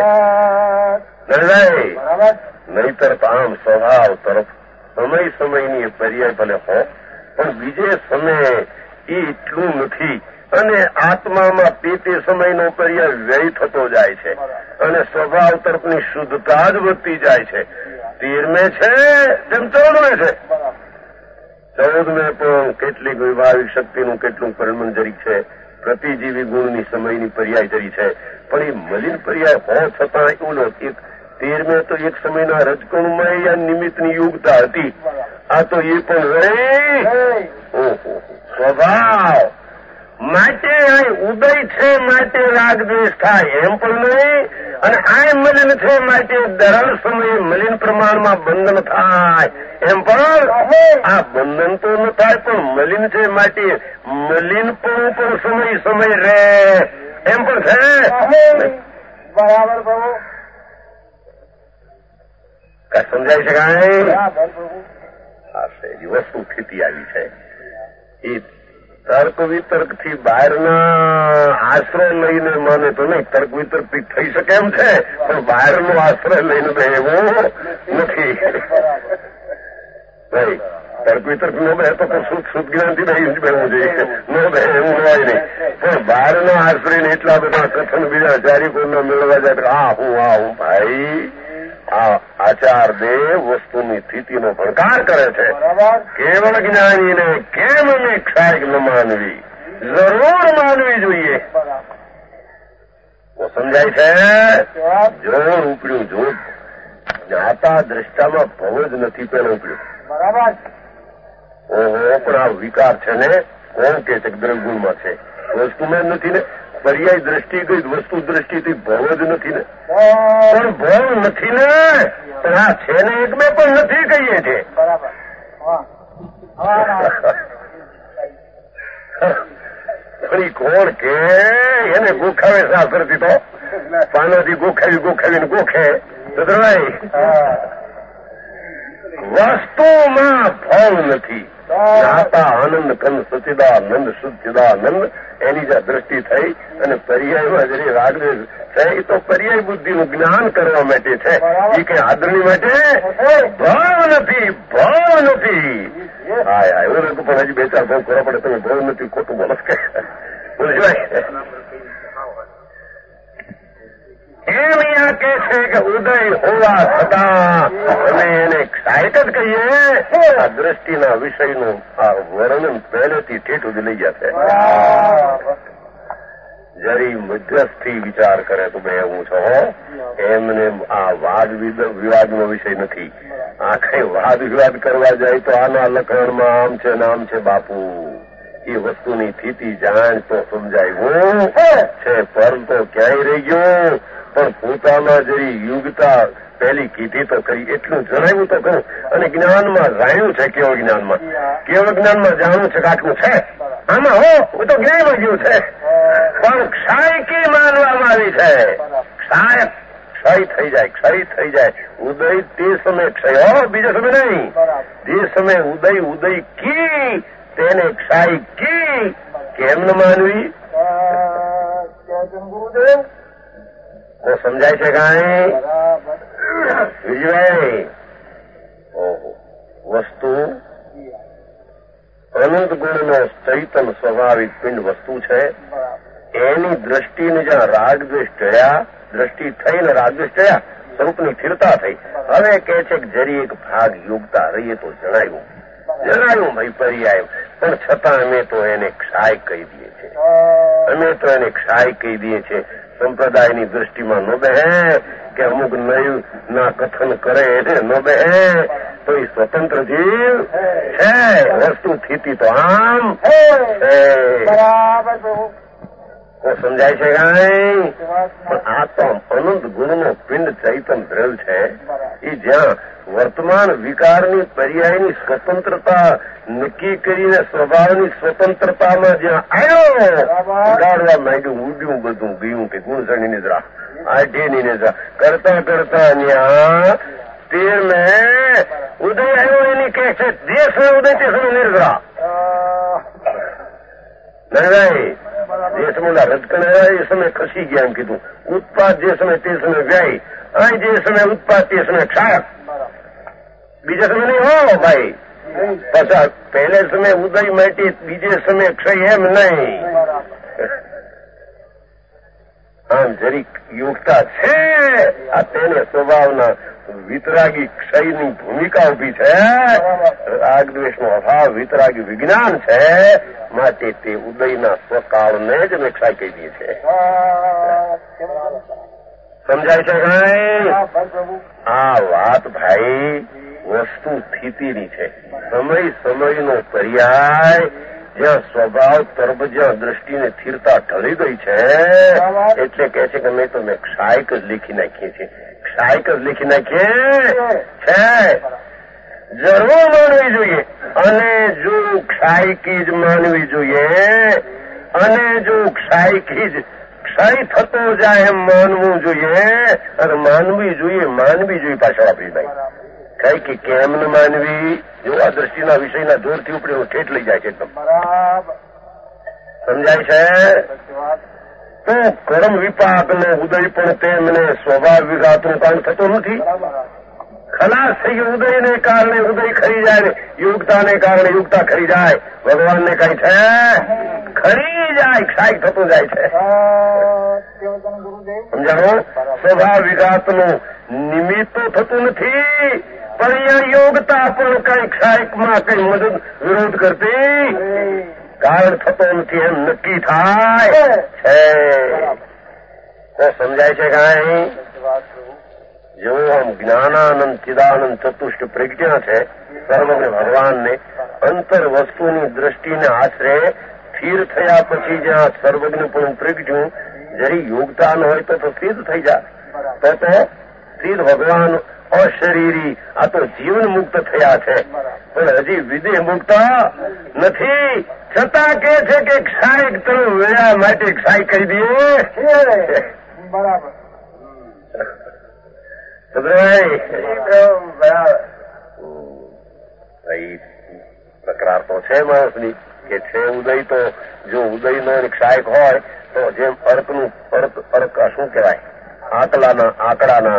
નહીતર તો આમ સ્વભાવ તરફ સમયની પર્યાય ભલે હો પણ બીજે સમયે એ એટલું નથી અને આત્મામાં તે સમયનો પર્યાય વ્યય થતો જાય છે અને સ્વભાવ તરફની શુદ્ધતા જ વધતી જાય છે. 13મે છે તેમ 14મે છે. 14મે પણ કેટલીક વિભાવિક શક્તિનું કેટલું પરિમંજરી છે, પ્રતિજીવી ગુણની સમયની પર્યાયજરી છે, પણ એ મલિન પર્યાય હોવા છતાં એવું નથી. 13મે તો એક સમયના રજકણમાં યા નિમિત્તની યુગતા હતી. આ તો એ પણ રહી સ્વભાવ માટે ઉદય છે માટે રાગ દ્વેષ થાય એમ પણ નહીં, અને આ મલિન છે માટે દરળ સમયે મલિન પ્રમાણમાં બંધન થાય એમ પણ. આ બંધન તો ન થાય પણ મલિન છે માટે મલિન પણ સમય રહે એમ પણ છે. બરાબર પ્રભુ. કઈ સમજાય શકાય? આ સહેલી વસ્તુ સ્થિતિ આવી છે. એ તર્ક વિતર્કથી બહારના આશ્રય લઈને માને તો નહીં. તર્ક વિતર્ક થઈ શકે એમ છે, પણ બહારનો આશ્રય લઈને બે એવો નથી. ભાઈ તર્ક વિતર્ક નો બે તો શુદ્ધ જ્ઞાનથી નહીં બેવું જોઈએ, નો બે એવું હોય નહીં. પણ બહારનો આશ્રય ને એટલા બધા કથન બીજા ચારિકોના મેળવા જાય. હું ભાઈ આ આચાર દેવ વસ્તુની સ્થિતિનો ભણકાર કરે છે. કેવળ જ્ઞાનીને કેમ અમે ક્ષાયક ન માનવી, જરૂર માનવી જોઈએ. સમજાય છે? જોર ઉપડ્યું જોર જ્ઞાતા દ્રષ્ટામાં ભવ જ નથી પેલો ઉપડ્યું. ઓહો, પણ આ વિકાર છે ને કોણ કે છે દ્રવ્યગુણમાં છે, વસ્તુમાં નથી ને. પર્યાય દ્રષ્ટિ ગઈ વસ્તુ દ્રષ્ટિથી ભવ જ નથી ને. પણ ભવ નથી ને, પણ આ છે ને એક બે પણ નથી કહીએ છે. ફરી કોણ કે એને ગોખાવે શાસ્ત્રથી તો પાનાથી ગોખાવીને ગોખે તો ભાઈ વસ્તુમાં ભવ નથી. જ્ઞાતા આનંદ કંદ સચિદાનંદ શુદ્ધિદાનંદ એની જ્યાં દ્રષ્ટિ થઈ અને પર્યાયમાં જરી રાગદ્વેષ છે એ તો પર્યાય બુદ્ધિનું જ્ઞાન કરવા માટે છે. એ કઈ આદરણી માટે ભાવ નથી. હા એવું નથી, પણ હજી બે ચાર ભાવ કરવા પડે. તમે ભાવ નથી ખોટું બોલો કે બોલાય એમ અહીંયા કે છે કે ઉદય હોવા છતાં અમે એને ક્ષાયક જ કહીએ. આ દ્રષ્ટિના વિષયનું આ વર્ણન પહેલેથી ઠેઠ સુધી લઈ જશે. જરી મધ્યસ્થી વિચાર કરે તો બે હું છો એમને આ વાદ વિવાદનો વિષય નથી. આ કઈ વાદ વિવાદ કરવા જાય તો આના લખણમાં આમ છે નામ છે બાપુ. એ વસ્તુની સ્થિતિ જાણ તો સમજાયું છે, પરંતુ ક્યાંય રહી ગયું. પણ પોતાના જરી યુગતા પહેલી કીધી તો કરી એટલું જણાવ્યું તો કરું. અને જ્ઞાનમાં રાયું છે. કેવળ જ્ઞાનમાં જાણવું છે કે આટલું છે આમાં હું તો જ્ઞાનમાં ગયું છે. પણ ક્ષાયકી માનવામાં આવી છે. ક્ષાય ક્ષય થઈ જાય. ઉદય તે સમય ક્ષય બીજા સમય નહીં. જે સમય ઉદય કી તેને ક્ષાય કી કેમ ન માનવી? તો સમજાય છે કાંઈ વિજયભાઈ? ઓહો, વસ્તુ અનંત ગુણનો ચૈતન સ્વાભાવિક પિંડ વસ્તુ છે. એની દ્રષ્ટિને જ્યાં રાગદ્વેષ ટળ્યા, દ્રષ્ટિ થઈને રાગદ્વેષ ટળ્યા, સ્વરૂપની સ્થિરતા થઈ. હવે કે છે કે જરી એક ભાગ યોગતા રહીએ તો જણાયું ભાઈ પર્યાય. પણ છતાં અમે તો એને ક્ષાય કહી દઈએ છીએ. સંપ્રદાયની દ્રષ્ટિમાં ન બેહે કે અમુક નયું ના કથન કરે એને ન બેહે તો એ સ્વતંત્ર જીવ છે. વસ્તુ સ્થિતિ તો આમ છે. સમજાય છે કાંઈ? પણ આ તો અનંત ગુણનો પિંડ ચૈતન દ્રવ્ય છે. એ જ્યાં વર્તમાન વિકારની પર્યાયની સ્વતંત્રતા નક્કી કરીને સ્વભાવની સ્વતંત્રતામાં જ્યાં આવ્યો ઉડાડવા માંડ્યું, ઉડ્યું બધું ગયું કે ગુણસણી નિદ્રા આઢીની નિદ્રા કરતા ત્યાં 13મે ઉદય આવ્યો. એની કે છે દેશ ઉદય તે સમય નિદ્રા નહીં. જે સમયના રજકણ આવ્યા એ સમય ખસી ગયા એમ કીધું. ઉત્પાદ જે સમય તે સમય વ્યાય. અહીં જે સમય ઉત્પાદ તે સમય ક્ષાયક. બીજા સમય નહીં હો ભાઈ. પાછા પહેલે સમય ઉદય માટે બીજે સમય ક્ષય એમ નહીં. આમ જરીક યોગતા છે આ તેને સ્વભાવના વિતરાગી ક્ષયની ભૂમિકા ઉભી છે. રાગદ્વેષનો અભાવ વિતરાગી વિજ્ઞાન છે, માટે તે ઉદયના સ્વકાળને જ અમે ક્ષય કહી દઈએ છીએ. સમજાય છે ભાઈ? આ વાત ભાઈ વસ્તુ સ્થિતિની છે. સમય સમયનો પર્યાય જ્યાં સ્વભાવ તરફ જ્યાં દ્રષ્ટિને સ્થિરતા ઢળી ગઈ છે એટલે કે છે કે મેં તો મેં ક્ષાયક જ લીખી નાખીએ છીએ. ક્ષાયક જ લીખી નાખીએ છે. જરૂર માનવી જોઈએ અને જો ક્ષાયકી જ માનવી જોઈએ અને જો ક્ષાયકી જ ક્ષય થતો જાય એમ માનવું જોઈએ અને માનવી જોઈએ પાછળ આપી ભાઈ કઈ કે કેમ ન માનવી જો આ દ્રષ્ટિના વિષયના જોરથી ઉપડે ઠેઠ લઈ જાય છે એકદમ. સમજાય છે? તો કર્મ વિપાકનો ઉદય પણ તેમને સ્વભાવ વિઘાતનું કારણ થતો નથી. ખલાસ થઈ ગયું ઉદયને કારણે ઉદય ખરી જાય, યોગતાને કારણે યોગતા ખરી જાય. ભગવાનને કઈ છે ખરી જાય, ક્ષાય થતું જાય છે. સમજાવો? સ્વભાવ વિઘાતનું નિમિત્ત તો થતું નથી, પણ અહીંયા યોગતા પણ કઈ ક્ષાયકમાં કઈ મદદ વિરોધ કરતી કારણ થતો નથી એમ નક્કી થાય છે. તો સમજાય છે કાંઈ? જેવો આમ જ્ઞાનાનંદ ચિદાનંદ ચતુષ્ટ પ્રજ્ઞા છે સર્વજ્ઞ ભગવાનને અંતર વસ્તુની દ્રષ્ટિને આશરે સ્થિર થયા પછી જ્યાં સર્વજ્ઞ પણ પ્રગટ્યું જરી યોગતા ન હોય તો સ્થિર થઈ જાય તો સ્થિર ભગવાન અશરીરી આ તો જીવન મુક્ત થયા છે પણ હજી વિદેહ મુક્ત નથી. છતાં કે છે કે ક્ષાય તરફ વળ્યા માટે ક્ષાય કરી દઈએ. બરાબર ભાઈ તકરાર તો છે માણસની કે છે ઉદય તો જો ઉદયનો ક્ષાયક હોય તો જેમ અર્ક શું કહેવાય આંકડાના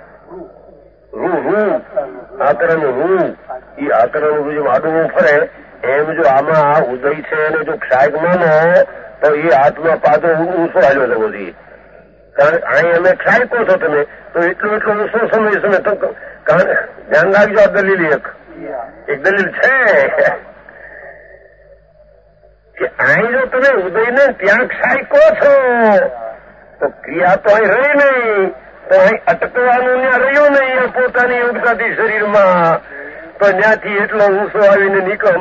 આંકડાનું રૂ એ આંકડાનું જેમ આડું ફરે એમ જો આમાં આ ઉદય છે અને જો ક્ષાયક માનો તો એ હાથમાં પાદરો ઊંચો હાલ્યો જવો જોઈએ. કારણ અહીં અમે ક્ષાયકો છો તમે તો એટલો ઊંચો સમય ધ્યાન રાખજો. આ દલીલ એક દલીલ છે કે અહીં જો તમે ઉદયને ત્યાં ક્ષાયકો છો તો ક્રિયા તો અહીં રહી નહીં, તો અહીં અટકવાનું ત્યાં રહ્યું નહીં પોતાની યોગતાથી શરીરમાં, તો ત્યાંથી એટલો ઊંચો આવીને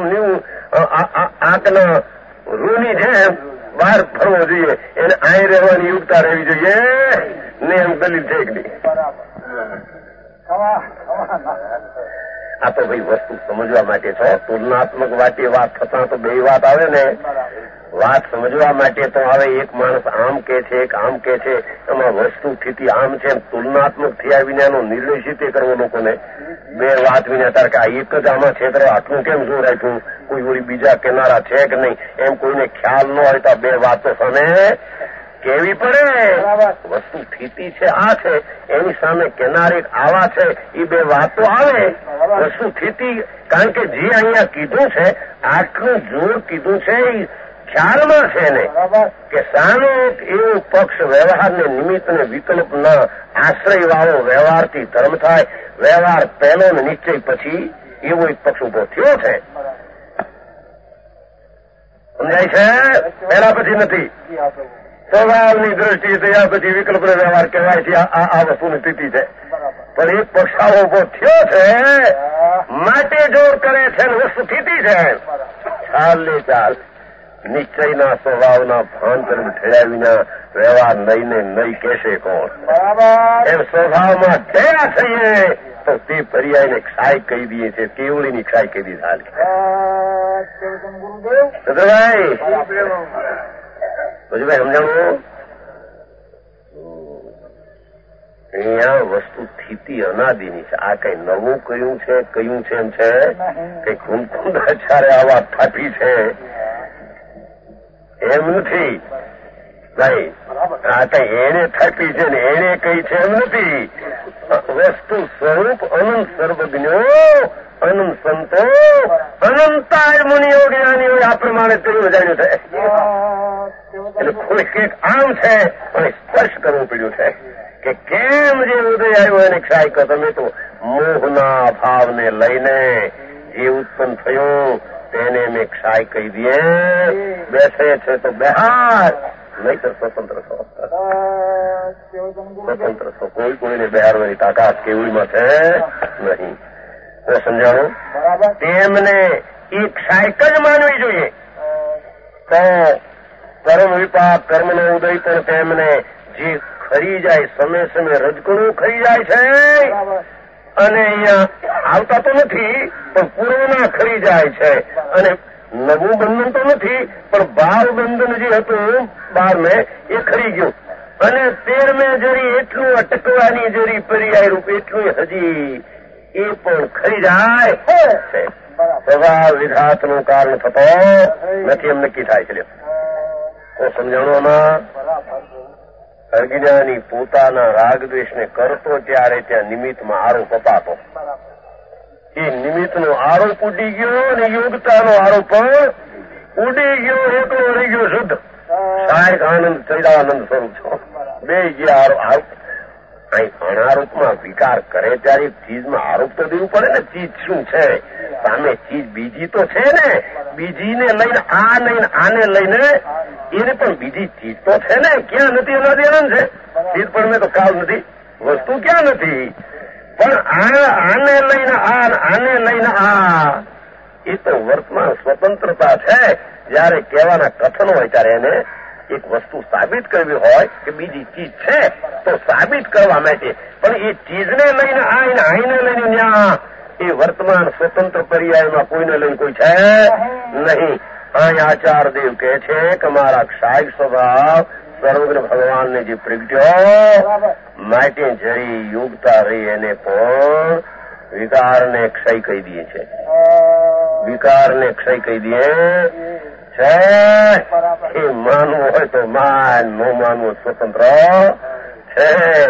આંકના રૂની જેમ બહાર ફરવો જોઈએ. એને અહીં રહેવાની યોગતા રહેવી જોઈએ ને એમ દલીલ છે કે નહીં? આ તો ભાઈ વસ્તુ સમજવા માટે છો. તુલનાત્મક વાતે વાત થતા તો બે વાત આવે ને. વાત સમજવા માટે તો આવે એક માણસ આમ કે છે એક આમ કે છે, એમાં વસ્તુ સ્થિતિ આમ છે. તુલનાત્મક થયા વિનાનો નિર્દેશિત કરવો લોકોને બે વાત વિના તાર કે આ એક જ આમાં છે તો આટલું કેમ જોર રાખ્યું, કોઈ વળી બીજા કિનારા છે કે નહીં એમ કોઈને ખ્યાલ ન હોય તો બે વાતો સામે કેવી પડે. વસ્તુ સ્થિતિ છે આ છે એની સામે કિનારે આવા છે એ બે વાતો આવે. વસ્તુ સ્થિતિ કારણ કે જે અહીંયા કીધું છે આટલું જોર કીધું છે એ ખ્યાલમાં છે ને કે સામે એક એવો પક્ષ વ્યવહારને નિમિત્તને વિકલ્પના આશ્રય વાળો વ્યવહારથી ધર્મ થાય. વ્યવહાર પહેલો ને નિશ્ચય પછી એવો એક પક્ષ ઉભો થયો છે. સમજાય છે? પહેલા પછી નથી. સ્વભાવની દ્રષ્ટિએ થયા પછી વિકલ્પ વ્યવહાર કહેવાય છે. આ વસ્તુની સ્થિતિ છે. પણ એક પક્ષ આવો ઉભો થયો છે માટે જોર કરે છે ને વસ્તુ સ્થિતિ છે. ચાલ નિશ્ચયના સ્વભાવના ભાન તરફ ઠેર્યા વિના વ્યવહાર નહીને નહીં કહેશે કોણ? એમ સ્વભાવમાં ઠેરા થઈએ તો તે પર્યાયને ક્ષાય કહી દઈએ છીએ. કેવળીની ક્ષાય કહી દીધી હાલ. ભાઈ સમજાવું? અહીંયા વસ્તુ સ્થિતિ અનાદિની છે. આ કઈ નવું કયું છે એમ છે કઈ કુંકુંદાચારે આ વાત થાપી છે એમ નથી ભાઈ. આ કઈ એને થાપી છે ને એને કઈ છે એમ નથી. વસ્તુ સ્વરૂપ અનંત સર્વજ્ઞો અનંત સંતો અનંતાય મુનિઓ જ્ઞાનીઓ આ પ્રમાણે તેનું જાણ્યું છે. એટલે કોઈ કંઈક આમ છે અને સ્પર્શ જેમ જે ઉદય આવ્યો એને ક્ષાય કહો. તમે તો મોહના ભાવને લઈને જે ઉત્પન્ન થયું તેને મેં ક્ષાય કહી દઈએ. બેસે છે તો બહાર, નહીં તો સ્વતંત્ર છો. સ્વતંત્ર છો. કોઈ કોઈને બહારવાની તાકાત કેવડીમાં છે નહીં. તો સમજાણું? તેમને એ ક્ષાયક જ માનવી જોઈએ. તો કર્મ વિપાક, કર્મનો ઉદય પણ તેમને જે ખરી જાય, સમય સમય રજકણું ખરી જાય છે. અને અહીંયા આવતા તો નથી પણ પૂર્વના ખરી જાય છે. અને નવું બંધન તો નથી પણ ભાવ બંધન જે હતું 12 એ ખરી ગયું. અને 13 જરી એટલું અટકવાની જરી પર્યાય રૂપ એટલું હજી એ પણ ખરી જાય છે. સ્વભાવ વિધાતનું કારણ થતો નથી એમ નક્કી થાય છે. તો સમજાણવામાં અજ્ઞાની પોતાના રાગદ્વેષને કરતો ત્યારે ત્યાં નિમિત્તમાં આરોપ અપાતો. એ નિમિત્તનો આરોપ ઉડી ગયો અને યોગતાનો આરોપ પણ ઉડી ગયો. એકલો રહી ગયો શુદ્ધ સહાયક આનંદ ચૈદાનંદ સ્વરૂપ છો. બે ગયા આરોપ. અનારોપમાં વિકાર કરે ત્યારે ચીજમાં આરોપ તો દેવું પડે ને. ચીજ શું છે? સામે ચીજ બીજી તો છે ને. બીજીને લઈને આ લઈને આને લઈને એને પણ બીજી ચીજ તો છે ને. ક્યાં નથી એનાથી આનંદ છે. ચીજ પણ મેં તો કાલ નથી, વસ્તુ ક્યાં નથી. પણ આને લઈને આને લઈને આ એ તો વર્તમાન સ્વતંત્રતા છે. જયારે કહેવાના કથન હોય ત્યારે એને એક વસ્તુ સાબિત કરવી હોય કે બીજી ચીજ છે તો સાબિત કરવા માટે. પણ એ ચીજને લઈને આઈને લઈને ન્યા એ વર્તમાન સ્વતંત્ર પર્યાયમાં કોઈને લઈને કોઈ છે નહીં. અહીં આચાર્યદેવ કહે છે કે મારા ક્ષાય સ્વભાવ સર્વજ્ઞ ભગવાનને જે પ્રગટ્યો માટે જરી યોગતા રહી એને પણ વિકારને ક્ષય કહી દે છે. વિકારને ક્ષય કહી દે છે. એ માનવું હોય તો માન, ન માનવું સ્વતંત્ર છે.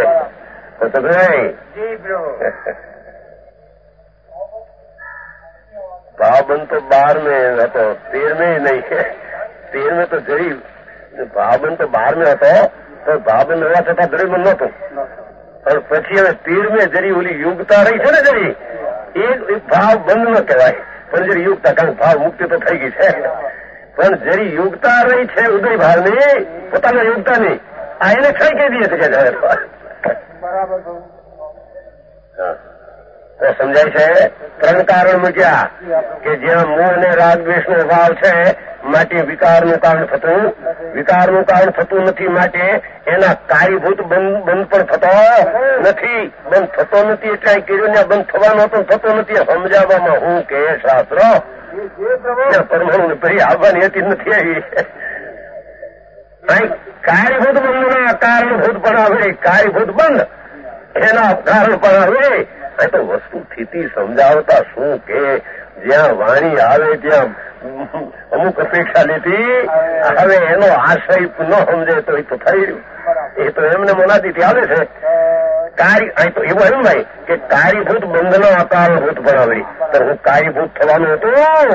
ભાવબંધ તો 12 હતો, 13 નહીં. 13 તો જરી ભાવબંધ તો 12 હતો તો ભાવબંધ હોવા છતાં દ્રવ્યબંધ નહોતું. અને પછી હવે 13 જરી ઓલી યોગતા રહી છે ને જરી એ ભાવ બંધ ન કહેવાય પણ જરી યોગતા, કારણ ભાવ મુક્તિ તો થઈ ગઈ છે. પણ જરી યોગતા રહી છે ઉદય ભાવની, પોતાના યોગતાની, આ એને ક્ષય કહી દઈએ છે. તો સમજાય છે. 3 કારણ મૂક્યા કે જ્યાં મોહ અને રાગદ્વેષનો ભાવ છે માટે વિકારનું કારણ થતું નથી. માટે એના કાર્યભૂત બંધ પણ થતો નથી. બંધ થતો નથી એટલે કર્યું બંધ થવાનો તો થતો નથી. સમજાવવામાં હું કે શાસ્ત્ર પરમાણુ ફરી આવવાની હતી નથી આવી. કાર્યભૂત બંધના કારણભૂત પણ આવે, કાર્યભૂત બંધ એના કારણ પણ આવે. આ તો વસ્તુ સ્થિતિ સમજાવતા શું કે જ્યાં વાણી આવે ત્યાં અમુક અપેક્ષા લીધી. હવે એનો આશય ન સમજે તો એ તો થઈ રહ્યું. એ તો એમને મોનાદીથી આવે છે. તો એવું એમ ભાઈ કે કાર્યભૂત બંધના અકારણભૂત બનાવી તો હું કાર્યભૂત થવાનું હતું.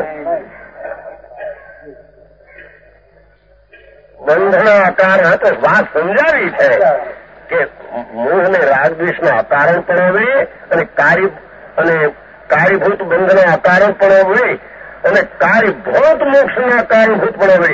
બંધના અકારણ તો વાત સમજાવી છે કે મોહ ને રાગદ્વેષના અકારણ પણ આવે અને કાર્યભૂત બંધના અકારણ પણ આવે અને કાર્યભૂત મોક્ષના કારણભૂત પણ આવે.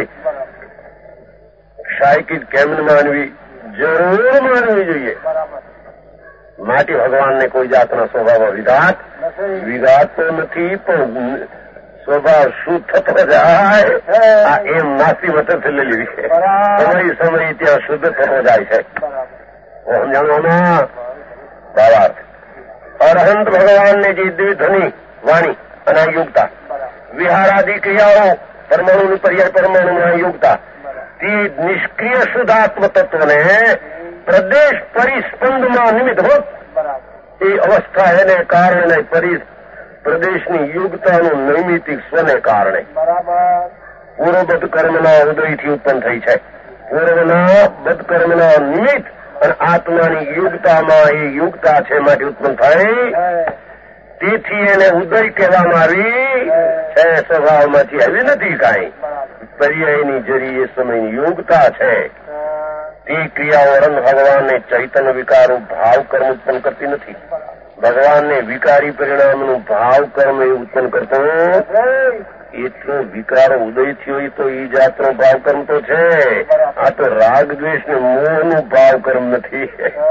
શાયકી કેમ માનવી? જરૂર માનવી જોઈએ. માટે ભગવાનને કોઈ જાતના સ્વભાવમાં વિઘાત તો નથી પણ સ્વભાવ શું થતો જાય આ એમ નાસ્તી વતનથી લઈ લેવી છે. સમય ત્યાં શુદ્ધ થતો જાય છે. સમજાણવામાં ભાવાર્થ અરહંત ભગવાનને જે દ્વિધ્વનિ વાણી અને યોગતા, વિહારાદિ ક્રિયાઓ, પરમાણુની પર્યાય પરમાણુની યોગતા, તે નિષ્ક્રિય શુદ્ધાત્મ તત્વને પ્રદેશ પરિસ્પંદમાં નિમિત્તભૂત એ અવસ્થા એને કારણે પ્રદેશની યોગતાનું નૈમિતિક સ્વને કારણે પૂર્વબદ્ધ કર્મના ઉદયથી ઉત્પન્ન થઈ છે. પૂર્વના બદ્ધકર્મના નિમિત્ત અને આત્માની યોગતામાં એ યોગતા છે માટે ઉત્પન્ન થઈ. તેથી એને ઉદય કહેવામાં આવી છે. સ્વભાવમાંથી આવી નથી કાંઈ. પર્યાયની જરી એ સમયની યોગતા છે. તે ક્રિયાઓ અનંત ભગવાનને ચૈતન્ય વિકારો ભાવ કર્મ ઉત્પન્ન કરતી નથી. ભગવાનને વિકારી પરિણામનું ભાવ કર્મ એ ઉત્પન્ન કરતો એટલો વિકારો ઉદય થયો તો એ જાતનો ભાવ કર્મ તો છે. આ તો રાગ દ્વેષ ને મોહનું ભાવ કર્મ નથી.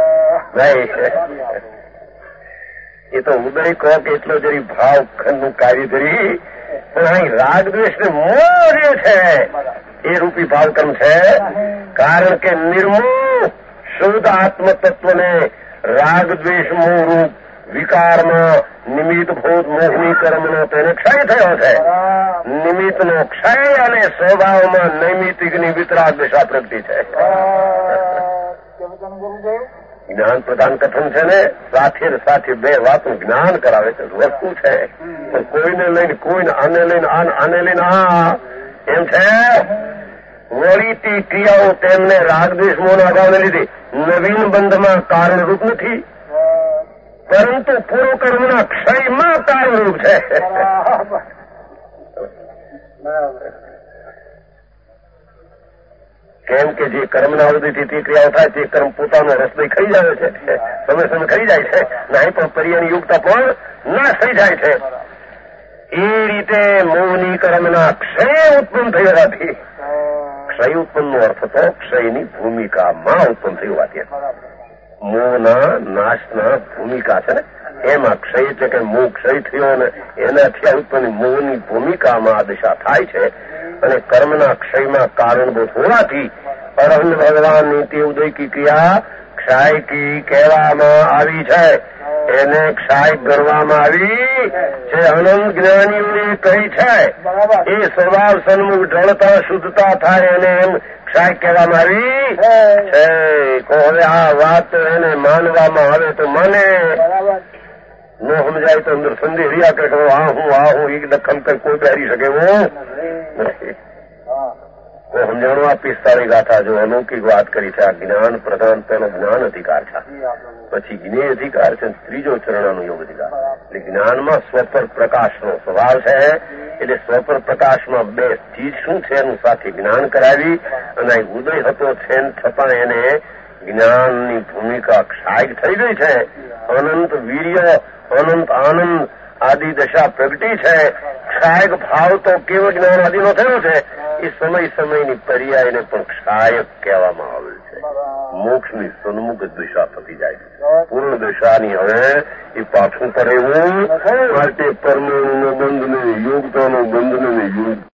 એ તો ઉદય કહો કે એટલો જરી ભાવ નું કાર્ય કરી, પણ અહીં રાગ દ્વેષ ને મોહ જે છે એ રૂપી ભાવ કર્મ છે. કારણ કે નિર્મોહ શુદ્ધ આત્મ તત્વને રાગ દ્વેષ મોહ રૂપ વિકારમાં નિમિત્ત ભૂત મોહની કર્મનો તેને ક્ષય થયો છે. નિમિત્તનો ક્ષય અને સ્વભાવમાં નૈમિતિકની વિતરાગ દશા પ્રગતિ છે. જ્ઞાન પ્રધાન કથન છે ને, સાથે સાથે બે વાતનું જ્ઞાન કરાવે છે. વસ્તુ છે પણ કોઈને લઈને કોઈને આને લઈને આને લઈને એમ છે. વળી તે ક્રિયાઓ તેમને રાગદ્વેષ મોહના અભાવને લીધે નવીન બંધમાં કારણરૂપ નથી, પરંતુ પૂર્વ કર્મના ક્ષયમાં કારણરૂપ છે. કેમ કે જે કર્મના અવધિથી તે ક્રિયાઓ થાય તે કર્મ પોતાનો રસદય ખાઈ જાય છે, સમય સમય ખાઈ જાય છે. નહીં પણ પર્યાની યુક્તા પણ નાશ થઈ જાય છે. એ રીતે મોહની કર્મના ક્ષય ઉત્પન્ન થઈ હોવાથી, ક્ષય ઉત્પન્નનો અર્થ તો ક્ષયની ભૂમિકામાં ઉત્પન્ન થઈ હોવાથી મોહના નાશના ભૂમિકા છે ને, એમાં ક્ષય એટલે કે મોહ ક્ષય થયો ને એનાથી ઉત્પન્ન મોહની ભૂમિકામાં આ દિશા થાય છે. અને કર્મના ક્ષયમાં કારણભૂત હોવાથી પરમ ભગવાનની તે ઉદયકી ક્રિયા ક્ષાયકી કહેવામાં આવી છે. એને ક્ષાય ગણવામાં આવી છે. અનંત જ્ઞાનીઓએ કહી છે એ સ્વભાવ સન્મુખ ઢળતા શુદ્ધતા થાય એને એમ ક્ષાય કહેવામાં આવી છે. હવે આ વાત એને માનવામાં આવે તો મને ન સમજાય તો અંદર સંદેહ રહ્યા કે આ હું એક દખલ કઈ કોઈ બેરી શકે એવું નથી. સમજણું આ 45 ગાથા જો અલૌકિક વાત કરી છે. આ જ્ઞાન પ્રધાન પેલો જ્ઞાન અધિકાર છે, પછી જ્ઞેય અધિકાર છે, ત્રીજો ચરણાનો યોગ અધિકાર. એટલે જ્ઞાનમાં સ્વપર પ્રકાશનો સ્વભાવ છે. એટલે સ્વપર પ્રકાશમાં બે ચીજ શું છે એનું સાથે જ્ઞાન કરાવી અને ઉદય હતો છે છતાં એને જ્ઞાનની ભૂમિકા ક્ષાય થઈ ગઈ છે. અનંત વીર્ય અનંત આનંદ આદિ દશા પ્રગટી છે. ક્ષાયક ભાવ તો કેવળ જ્ઞાન આદિનો થયો છે. એ સમય સમયની પર્યાયને પણ ક્ષાયક કહેવામાં આવેલ છે. મોક્ષની સન્મુખ દિશા થતી જાય છે. પૂર્ણ દિશાની હવે એ પાછું પડે એવું માટે પરમાણુનો બંધને યોગતાનો બંધને યોગ